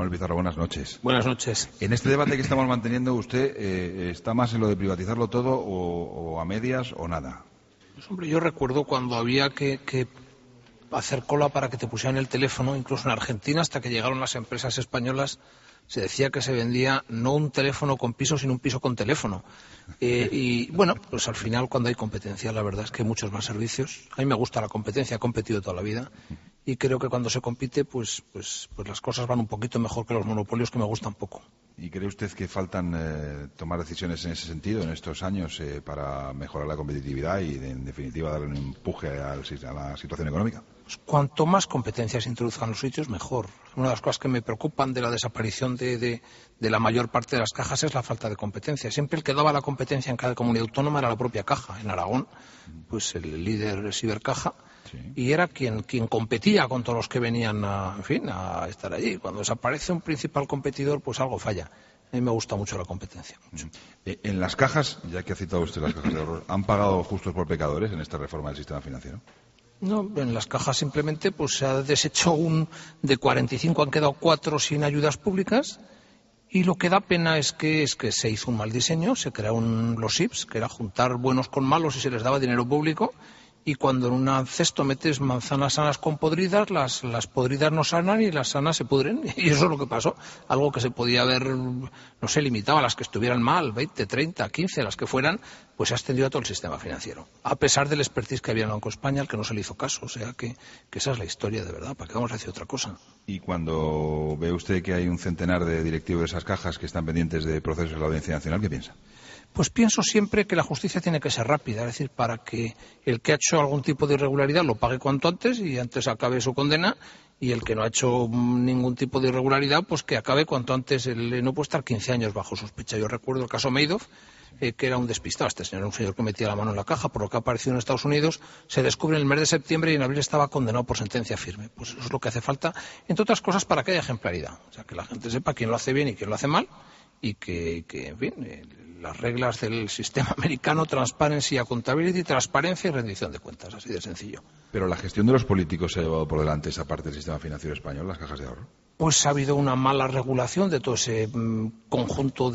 Manuel Pizarro, buenas noches. Buenas noches. En este debate que estamos manteniendo, ¿usted está más en lo de privatizarlo todo o a medias o nada? Pues, hombre, yo recuerdo cuando había que hacer cola para que te pusieran el teléfono, incluso en Argentina, hasta que llegaron las empresas españolas, se decía que se vendía no un teléfono con piso, sino un piso con teléfono. Y bueno, pues al final, cuando hay competencia, la verdad es que hay muchos más servicios. A mí me gusta la competencia, he competido toda la vida. Y creo que cuando se compite, pues las cosas van un poquito mejor que los monopolios, que me gustan poco. ¿Y cree usted que faltan tomar decisiones en ese sentido en estos años para mejorar la competitividad y, en definitiva, darle un empuje a la situación económica? Pues cuanto más competencia se introduzcan en los sitios, mejor. Una de las cosas que me preocupan de la desaparición de la mayor parte de las cajas es la falta de competencia. Siempre el que daba la competencia en cada comunidad autónoma era la propia caja. En Aragón, pues el líder es Ibercaja. Sí. Y era quien competía con todos los que venían a estar allí. Cuando desaparece un principal competidor, pues algo falla. A mí me gusta mucho la competencia. Mucho. En las cajas, ya que ha citado usted las cajas de ahorros, ¿han pagado justos por pecadores en esta reforma del sistema financiero? No, en las cajas simplemente pues se ha deshecho de 45, han quedado 4 sin ayudas públicas. Y lo que da pena es que se hizo un mal diseño, se crearon los IPS, que era juntar buenos con malos y se les daba dinero público. Y cuando en un cesto metes manzanas sanas con podridas, las podridas no sanan y las sanas se pudren. Y eso es lo que pasó. Algo que se podía haber, no sé, limitado a las que estuvieran mal, 20, 30, 15, las que fueran, pues se ha extendido a todo el sistema financiero. A pesar del expertise que había en el Banco de España, al que no se le hizo caso. O sea que esa es la historia, de verdad. ¿Para qué vamos a decir otra cosa? Y cuando ve usted que hay un centenar de directivos de esas cajas que están pendientes de procesos de la Audiencia Nacional, ¿qué piensa? Pues pienso siempre que la justicia tiene que ser rápida, es decir, para que el que ha hecho algún tipo de irregularidad lo pague cuanto antes y antes acabe su condena, y el que no ha hecho ningún tipo de irregularidad, pues que acabe cuanto antes. No puede estar 15 años bajo sospecha. Yo recuerdo el caso Madoff, que era un despistado. Este señor era un señor que metía la mano en la caja, por lo que ha aparecido en Estados Unidos, se descubre en el mes de septiembre y en abril estaba condenado por sentencia firme. Pues eso es lo que hace falta, entre otras cosas, para que haya ejemplaridad. O sea, que la gente sepa quién lo hace bien y quién lo hace mal, y que en fin, las reglas del sistema americano, transparency, accountability, transparencia y rendición de cuentas, así de sencillo. Pero la gestión de los políticos se ha llevado por delante esa parte del sistema financiero español, las cajas de ahorro. Pues ha habido una mala regulación de todo ese conjunto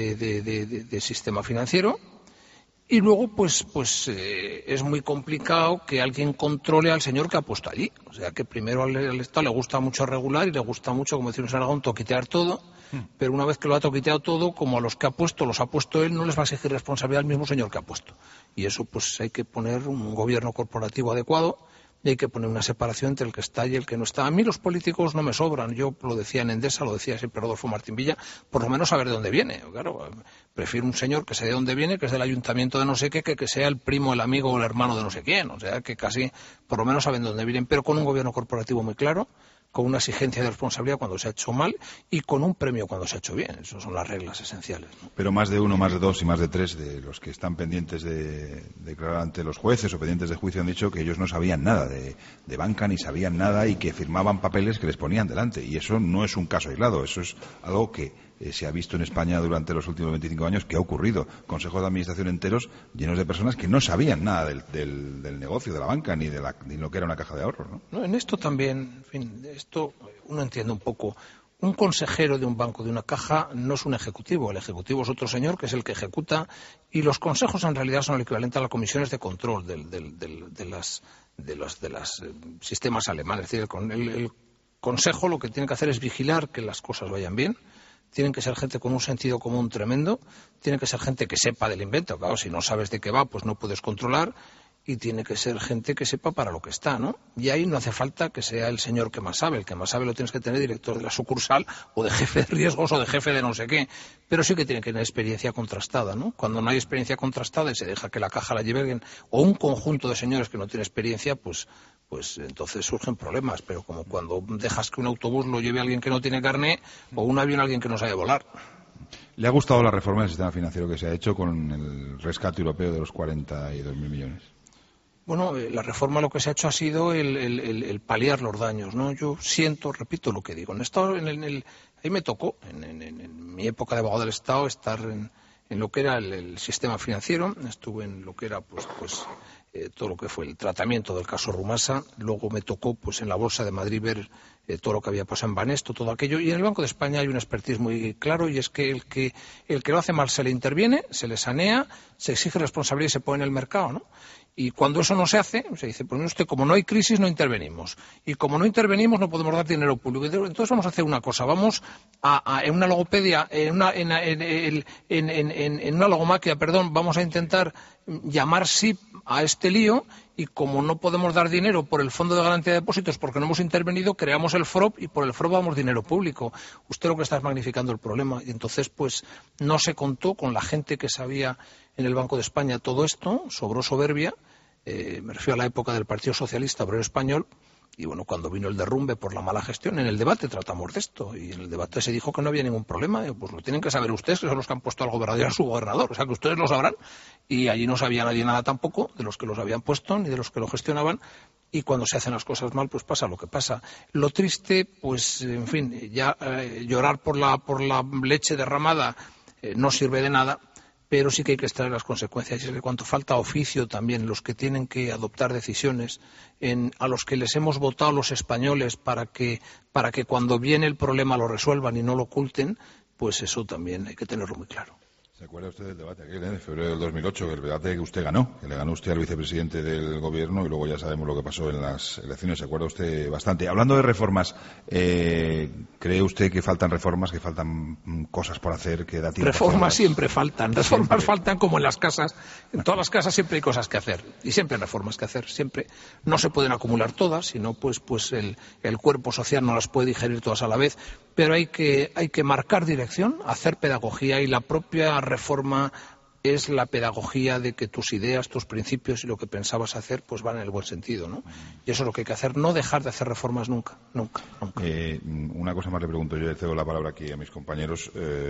de sistema financiero. Y luego, pues es muy complicado que alguien controle al señor que ha puesto allí. O sea, que primero al Estado le gusta mucho regular y le gusta mucho, como decimos en Aragón, toquitear todo. Pero una vez que lo ha toquiteado todo, como a los que ha puesto los ha puesto él, no les va a exigir responsabilidad al mismo señor que ha puesto. Y eso, pues hay que poner un gobierno corporativo adecuado. Y hay que poner una separación entre el que está y el que no está. A mí los políticos no me sobran. Yo lo decía en Endesa, lo decía siempre Rodolfo Martín Villa, por lo menos saber de dónde viene. Claro, prefiero un señor que sé de dónde viene, que es del ayuntamiento de no sé qué, que sea el primo, el amigo o el hermano de no sé quién. O sea, que casi, por lo menos saben de dónde vienen, pero con un gobierno corporativo muy claro, con una exigencia de responsabilidad cuando se ha hecho mal y con un premio cuando se ha hecho bien. Esas son las reglas esenciales, ¿no? Pero más de uno, más de dos y más de tres de los que están pendientes de declarar ante los jueces o pendientes de juicio han dicho que ellos no sabían nada de banca ni sabían nada y que firmaban papeles que les ponían delante. Y eso no es un caso aislado, eso es algo que se ha visto en España durante los últimos 25 años que ha ocurrido. Consejos de administración enteros llenos de personas que no sabían nada del negocio, de la banca, ni lo que era una caja de ahorros, ¿no? No, en esto también, en fin, esto uno entiende un poco. Un consejero de un banco, de una caja, no es un ejecutivo. El ejecutivo es otro señor que es el que ejecuta, y los consejos en realidad son el equivalente a las comisiones de control de los sistemas alemanes. Es decir, el consejo lo que tiene que hacer es vigilar que las cosas vayan bien. Tienen que ser gente con un sentido común tremendo, tiene que ser gente que sepa del invento. Claro, si no sabes de qué va, pues no puedes controlar. Y tiene que ser gente que sepa para lo que está, ¿no? Y ahí no hace falta que sea el señor que más sabe. El que más sabe lo tienes que tener director de la sucursal o de jefe de riesgos o de jefe de no sé qué. Pero sí que tiene que tener experiencia contrastada, ¿no? Cuando no hay experiencia contrastada y se deja que la caja la lleve alguien o un conjunto de señores que no tiene experiencia, pues entonces surgen problemas. Pero como cuando dejas que un autobús lo lleve alguien que no tiene carné o un avión alguien que no sabe volar. ¿Le ha gustado la reforma del sistema financiero que se ha hecho con el rescate europeo de los 42.000 millones? Bueno, la reforma lo que se ha hecho ha sido el paliar los daños, ¿no? Yo repito lo que digo. Ahí me tocó, en mi época de abogado del Estado, estar en lo que era el sistema financiero. Estuve en lo que era todo lo que fue el tratamiento del caso Rumasa. Luego me tocó, en la Bolsa de Madrid ver todo lo que había pasado en Banesto, todo aquello. Y en el Banco de España hay un expertise muy claro, y es que el que lo hace mal se le interviene, se le sanea, se exige responsabilidad y se pone en el mercado, ¿no? Y cuando eso no se hace, se dice, pues usted, como no hay crisis, no intervenimos. Y como no intervenimos, no podemos dar dinero público. Entonces vamos a hacer una cosa, vamos en una logopedia, en una logomaquia, vamos a intentar llamar SIP a este lío, y como no podemos dar dinero por el Fondo de Garantía de Depósitos porque no hemos intervenido, creamos el FROP y por el FROP damos dinero público. Usted lo que está es magnificando el problema. Y entonces, pues, no se contó con la gente que sabía en el Banco de España todo esto, sobró soberbia. Me refiero a la época del Partido Socialista Obrero Español, y bueno, cuando vino el derrumbe por la mala gestión, en el debate tratamos de esto, y en el debate se dijo que no había ningún problema. Pues lo tienen que saber ustedes, que son los que han puesto al gobernador y a su gobernador, o sea que ustedes lo sabrán, y allí no sabía nadie nada tampoco, de los que los habían puesto, ni de los que lo gestionaban, y cuando se hacen las cosas mal, pues pasa lo que pasa. Lo triste, pues, en fin, ya llorar por la leche derramada no sirve de nada, pero sí que hay que extraer las consecuencias. Y es que cuanto falta oficio también, los que tienen que adoptar decisiones, a los que les hemos votado los españoles para que cuando viene el problema lo resuelvan y no lo oculten, pues eso también hay que tenerlo muy claro. ¿Se acuerda usted del debate aquel, de febrero del 2008, el debate que usted ganó, que le ganó usted al vicepresidente del Gobierno, y luego ya sabemos lo que pasó en las elecciones? ¿Se acuerda usted bastante? Hablando de reformas, ¿cree usted que faltan reformas, que faltan cosas por hacer, que da tiempo? Reformas siempre faltan, reformas faltan como en las casas. En todas las casas siempre hay cosas que hacer, y siempre hay reformas que hacer, siempre. No se pueden acumular todas, sino pues el cuerpo social no las puede digerir todas a la vez, pero hay que marcar dirección, hacer pedagogía, y la propia reforma es la pedagogía de que tus ideas, tus principios y lo que pensabas hacer pues van en el buen sentido, ¿no? Y eso es lo que hay que hacer, no dejar de hacer reformas nunca. Una cosa más le pregunto, yo le cedo la palabra aquí a mis compañeros.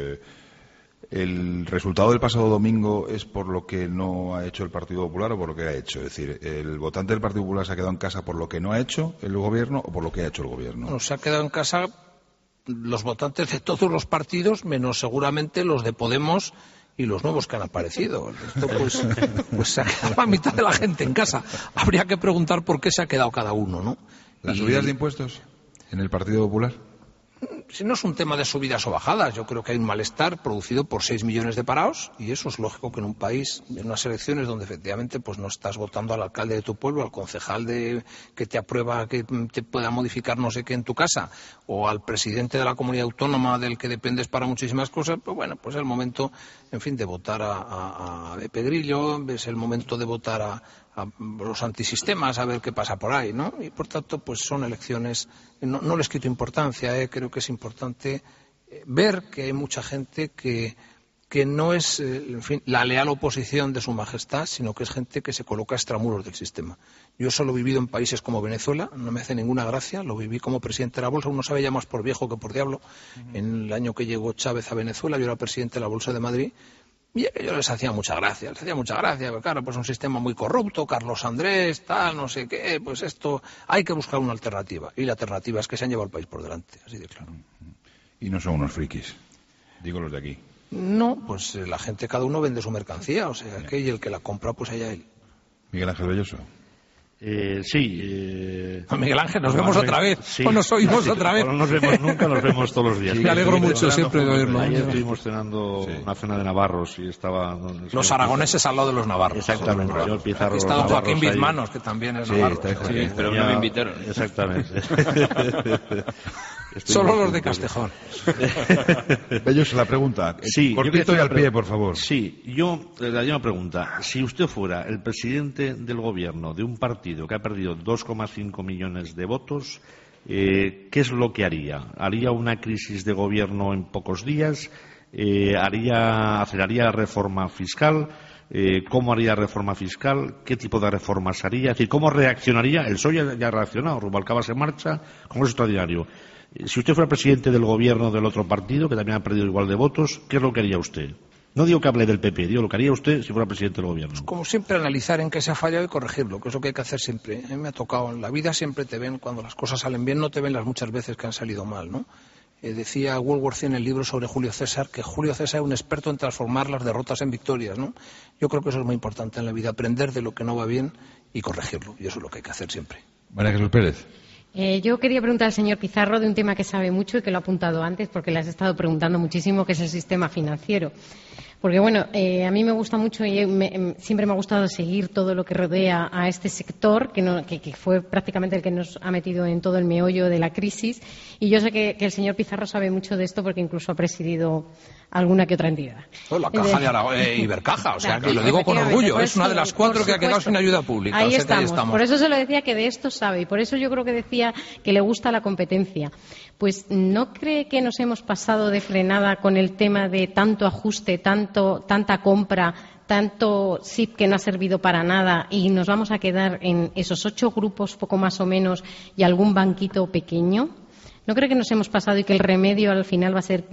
¿El resultado del pasado domingo es por lo que no ha hecho el Partido Popular o por lo que ha hecho? Es decir, ¿el votante del Partido Popular se ha quedado en casa por lo que no ha hecho el Gobierno o por lo que ha hecho el Gobierno? Bueno, se ha quedado en casa los votantes de todos los partidos, menos seguramente los de Podemos y los nuevos que han aparecido. Esto pues se ha quedado la mitad de la gente en casa. Habría que preguntar por qué se ha quedado cada uno, ¿no? ¿Las subidas de impuestos en el Partido Popular? Si no es un tema de subidas o bajadas, yo creo que hay un malestar producido por 6 millones de parados, y eso es lógico que en un país, en unas elecciones donde efectivamente pues no estás votando al alcalde de tu pueblo, al concejal que te aprueba que te pueda modificar no sé qué en tu casa, o al presidente de la comunidad autónoma del que dependes para muchísimas cosas, pues bueno, pues es el momento, en fin, de votar a Beppe Grillo, es el momento de votar a los antisistemas, a ver qué pasa por ahí, ¿no? Y por tanto, pues son elecciones, no les quito importancia, creo que es importante ver que hay mucha gente que no es, en fin, la leal oposición de su majestad, sino que es gente que se coloca extramuros del sistema. Yo eso lo he vivido en países como Venezuela, no me hace ninguna gracia, lo viví como presidente de la Bolsa, uno sabe ya más por viejo que por diablo. En el año que llegó Chávez a Venezuela, yo era presidente de la Bolsa de Madrid, y yo les hacía mucha gracia, porque claro, pues un sistema muy corrupto, Carlos Andrés, tal, no sé qué, pues esto, hay que buscar una alternativa, y la alternativa es que se han llevado el país por delante, así de claro. Y no son unos frikis, digo los de aquí. No, pues la gente, cada uno vende su mercancía, o sea, que y el que la compra, pues allá él. Miguel Ángel Belloso. Sí. Miguel Ángel, nos vemos otra vez. Sí. O nos oímos otra vez. No nos vemos nunca, nos vemos todos los días. Sí, me alegro mucho siempre de oírlo. Ayer estuvimos cenando una cena de navarros y estaba... Los aragoneses al lado de los navarros. Exactamente. Yo el Pizarro, aquí está don Joaquín Bizmanos, que también es navarro. Sí, pero no me invitaron. Exactamente. Solo los de Castejón. Belloso, la pregunta. Sí, cortito y al pie, por favor. Sí, yo le haría una pregunta. Si usted fuera el presidente del gobierno de un partido que ha perdido 2,5 millones de votos, ¿qué es lo que haría? ¿Haría una crisis de gobierno en pocos días? ¿Aceleraría reforma fiscal? ¿Cómo haría reforma fiscal? ¿Qué tipo de reformas haría? Es decir, ¿cómo reaccionaría? El PSOE ya ha reaccionado, Rubalcaba se marcha, Congreso Extraordinario. Si usted fuera presidente del gobierno del otro partido, que también ha perdido igual de votos, ¿qué es lo que haría usted? No digo que hable del PP, digo lo que haría usted si fuera presidente del gobierno. Como siempre, analizar en qué se ha fallado y corregirlo, que es lo que hay que hacer siempre. A mí me ha tocado, en la vida siempre te ven, cuando las cosas salen bien, no te ven las muchas veces que han salido mal, ¿no? Decía Woolworth en el libro sobre Julio César que Julio César era un experto en transformar las derrotas en victorias, ¿no? Yo creo que eso es muy importante en la vida, aprender de lo que no va bien y corregirlo, y eso es lo que hay que hacer siempre. María Jesús Pérez. Yo quería preguntar al señor Pizarro de un tema que sabe mucho y que lo ha apuntado antes porque le has estado preguntando muchísimo, que es el sistema financiero. Porque, bueno, a mí me gusta mucho y siempre me ha gustado seguir todo lo que rodea a este sector, que fue prácticamente el que nos ha metido en todo el meollo de la crisis. Y yo sé que el señor Pizarro sabe mucho de esto porque incluso ha presidido alguna que otra entidad. La caja de Ibercaja, o sea, que lo digo con orgullo, es una de las 4 que ha quedado sin ayuda pública. Ahí estamos. Por eso se lo decía que de esto sabe y por eso yo creo que decía que le gusta la competencia. Pues ¿no cree que nos hemos pasado de frenada con el tema de tanto ajuste, tanta compra, tanto SIP que no ha servido para nada y nos vamos a quedar en esos 8 grupos poco más o menos y algún banquito pequeño? ¿No cree que nos hemos pasado y que el remedio al final va a ser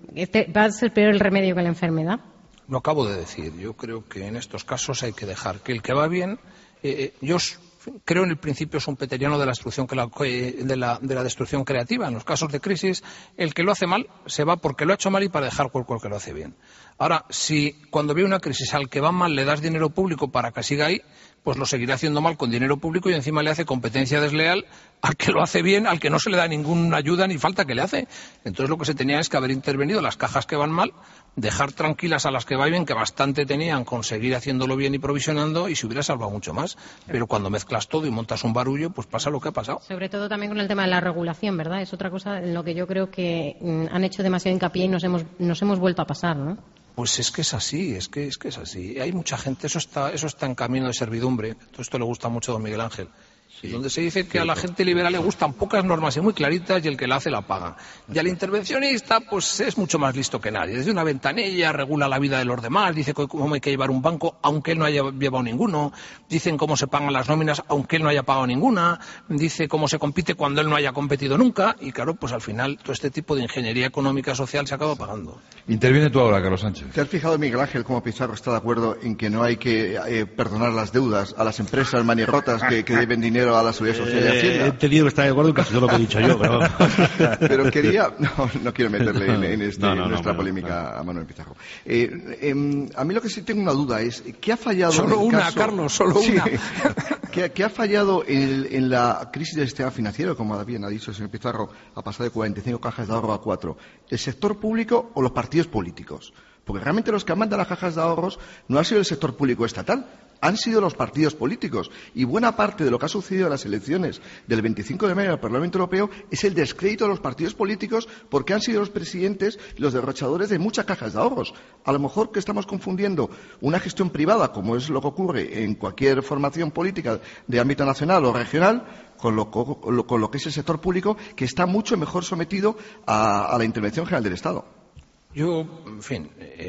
peor el remedio que la enfermedad? Lo acabo de decir. Yo creo que en estos casos hay que dejar que el que va bien. Yo creo en el principio schumpeteriano de la destrucción de la destrucción creativa. En los casos de crisis, el que lo hace mal se va porque lo ha hecho mal y para dejar cuerpo el que lo hace bien. Ahora, si cuando ve una crisis al que va mal le das dinero público para que siga ahí, pues lo seguirá haciendo mal con dinero público y encima le hace competencia desleal al que lo hace bien, al que no se le da ninguna ayuda ni falta que le hace. Entonces lo que se tenía es que haber intervenido las cajas que van mal, dejar tranquilas a las que van bien, que bastante tenían con seguir haciéndolo bien y provisionando, y se hubiera salvado mucho más. Pero cuando mezclas todo y montas un barullo, pues pasa lo que ha pasado. Sobre todo también con el tema de la regulación, ¿verdad? Es otra cosa en lo que yo creo que han hecho demasiado hincapié y nos hemos vuelto a pasar, ¿no? Pues es que es así, es que es así. Hay mucha gente, eso está en camino de servidumbre. Todo esto le gusta mucho a don Miguel Ángel. Sí, donde se dice que a la gente liberal le gustan pocas normas y muy claritas y el que la hace la paga. Y al intervencionista pues es mucho más listo que nadie. Desde una ventanilla regula la vida de los demás, dice cómo hay que llevar un banco aunque él no haya llevado ninguno, dicen cómo se pagan las nóminas aunque él no haya pagado ninguna, dice cómo se compite cuando él no haya competido nunca y claro, pues al final todo este tipo de ingeniería económica social se acaba pagando. Interviene tú ahora, Carlos Sánchez. ¿Te has fijado, Miguel Ángel, cómo Pizarro está de acuerdo en que no hay que perdonar las deudas a las empresas manirrotas que deben dinero a la Seguridad Social y Hacienda? He entendido que está de acuerdo en casi todo lo que he dicho yo, pero... Pero quería... No quiero meterle en nuestra polémica a Manuel Pizarro. A mí lo que sí tengo una duda es, ¿qué ha fallado solo en el una, caso... Carlos, solo sí. una. ¿Qué ha fallado en la crisis del sistema financiero, como bien ha dicho el señor Pizarro, ha pasado de 45 cajas de ahorro a 4? ¿El sector público o los partidos políticos? Porque realmente los que han mandado las cajas de ahorros no ha sido el sector público estatal, han sido los partidos políticos. Y buena parte de lo que ha sucedido en las elecciones del 25 de mayo al Parlamento Europeo es el descrédito de los partidos políticos porque han sido los presidentes los derrochadores de muchas cajas de ahorros. A lo mejor que estamos confundiendo una gestión privada, como es lo que ocurre en cualquier formación política de ámbito nacional o regional, con lo que es el sector público, que está mucho mejor sometido a la intervención general del Estado. Yo, en fin,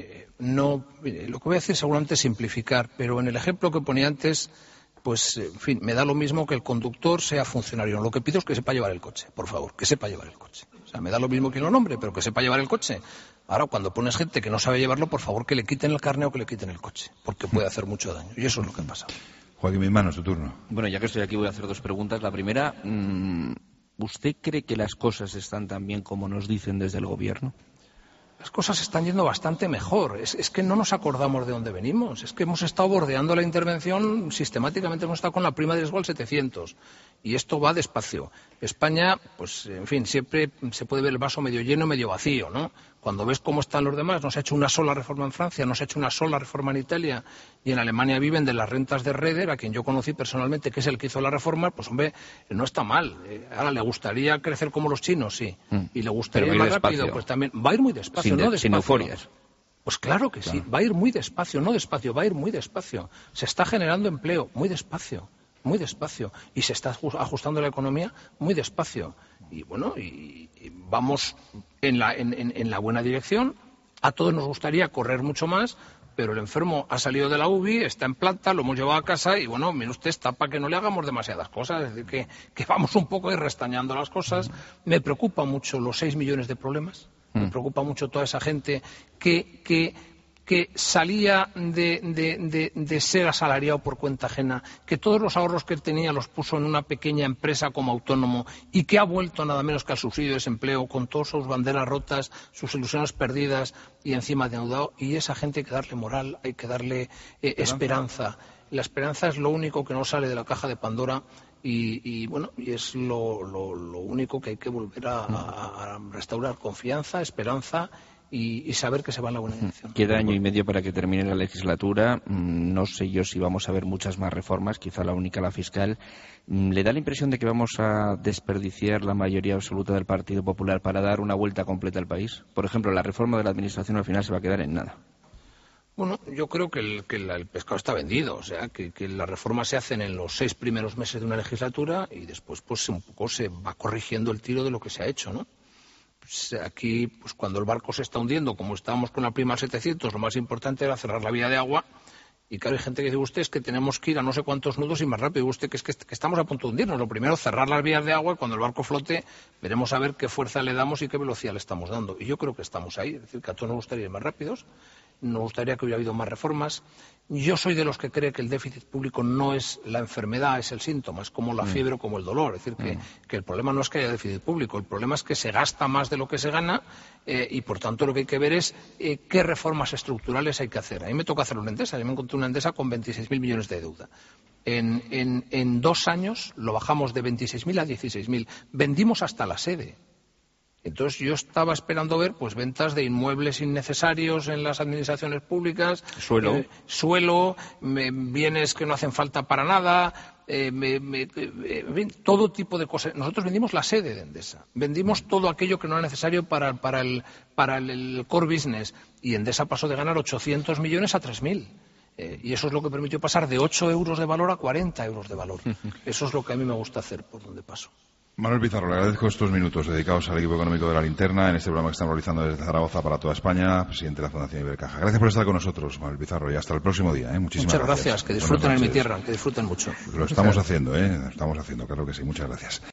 lo que voy a decir seguramente es simplificar, pero en el ejemplo que ponía antes, pues, en fin, me da lo mismo que el conductor sea funcionario. Lo que pido es que sepa llevar el coche, por favor, que sepa llevar el coche. O sea, me da lo mismo que lo nombre, pero que sepa llevar el coche. Ahora, cuando pones gente que no sabe llevarlo, por favor, que le quiten el carné o que le quiten el coche, porque puede hacer mucho daño. Y eso es lo que ha pasado. Joaquín Mismanos, tu turno. Bueno, ya que estoy aquí voy a hacer 2 preguntas. La primera, ¿usted cree que las cosas están tan bien como nos dicen desde el Gobierno? Las cosas están yendo bastante mejor. Es que no nos acordamos de dónde venimos. Es que hemos estado bordeando la intervención sistemáticamente. Hemos estado con la prima de riesgo al 700. Y esto va despacio. España, pues, en fin, siempre se puede ver el vaso medio lleno, medio vacío, ¿no? Cuando ves cómo están los demás, no se ha hecho una sola reforma en Francia, no se ha hecho una sola reforma en Italia, y en Alemania viven de las rentas de Reder, a quien yo conocí personalmente, que es el que hizo la reforma, pues hombre, no está mal. Ahora, ¿le gustaría crecer como los chinos? Sí. Y le gustaría ir más rápido, pues también va a ir muy despacio, no despacio. Sin euforias. Pues claro que sí, va a ir muy despacio, no despacio, va a ir muy despacio. Se está generando empleo, muy despacio. Muy despacio, y se está ajustando la economía muy despacio. Y bueno, y vamos en la buena dirección. A todos nos gustaría correr mucho más, pero el enfermo ha salido de la UBI, está en planta, lo hemos llevado a casa y bueno, mire usted, está para que no le hagamos demasiadas cosas, es decir, que vamos un poco restañando las cosas. Me preocupa mucho los 6 millones de problemas, me preocupa mucho toda esa gente que salía de ser asalariado por cuenta ajena, que todos los ahorros que él tenía los puso en una pequeña empresa como autónomo y que ha vuelto nada menos que al subsidio de desempleo con todas sus banderas rotas, sus ilusiones perdidas y encima endeudado. Y esa gente hay que darle moral, hay que darle esperanza. La esperanza es lo único que no sale de la caja de Pandora y es lo único que hay que volver a restaurar: confianza, esperanza y saber que se va en la buena dirección. Queda año y medio para que termine la legislatura. No sé yo si vamos a ver muchas más reformas, quizá la única, la fiscal. ¿Le da la impresión de que vamos a desperdiciar la mayoría absoluta del Partido Popular para dar una vuelta completa al país? Por ejemplo, la reforma de la Administración al final se va a quedar en nada. Bueno, yo creo que el pescado está vendido, o sea, que las reformas se hacen en los 6 primeros meses de una legislatura y después pues un poco se va corrigiendo el tiro de lo que se ha hecho, ¿no? Pues aquí, pues cuando el barco se está hundiendo, como estábamos con la prima al 700, lo más importante era cerrar la vía de agua. Y claro, hay gente que dice: usted, es que tenemos que ir a no sé cuántos nudos y más rápido. Usted, que es que estamos a punto de hundirnos. Lo primero, cerrar las vías de agua, y cuando el barco flote, veremos a ver qué fuerza le damos y qué velocidad le estamos dando. Y yo creo que estamos ahí. Es decir, que a todos nos gustaría ir más rápidos, nos gustaría que hubiera habido más reformas. Yo soy de los que cree que el déficit público no es la enfermedad, es el síntoma, es como la fiebre o como el dolor. Es decir, que el problema no es que haya déficit público, el problema es que se gasta más de lo que se gana y, por tanto, lo que hay que ver es qué reformas estructurales hay que hacer. A mí me toca hacer una Endesa. Yo me encontré una Endesa con 26.000 millones de deuda. En 2 años lo bajamos de 26.000 a 16.000. Vendimos hasta la sede. Entonces yo estaba esperando ver pues ventas de inmuebles innecesarios en las administraciones públicas, suelo, bienes que no hacen falta para nada, todo tipo de cosas. Nosotros vendimos la sede de Endesa, vendimos todo aquello que no era necesario para el core business, y Endesa pasó de ganar 800 millones a 3.000. Y eso es lo que permitió pasar de 8 euros de valor a 40 euros de valor. Eso es lo que a mí me gusta hacer por donde paso. Manuel Pizarro, le agradezco estos minutos dedicados al equipo económico de La Linterna en este programa que estamos realizando desde Zaragoza para toda España, presidente de la Fundación Ibercaja. Gracias por estar con nosotros, Manuel Pizarro, y hasta el próximo día. Muchísimas gracias. Que disfruten en mi tierra, que disfruten mucho. Lo estamos haciendo, claro que sí. Muchas gracias.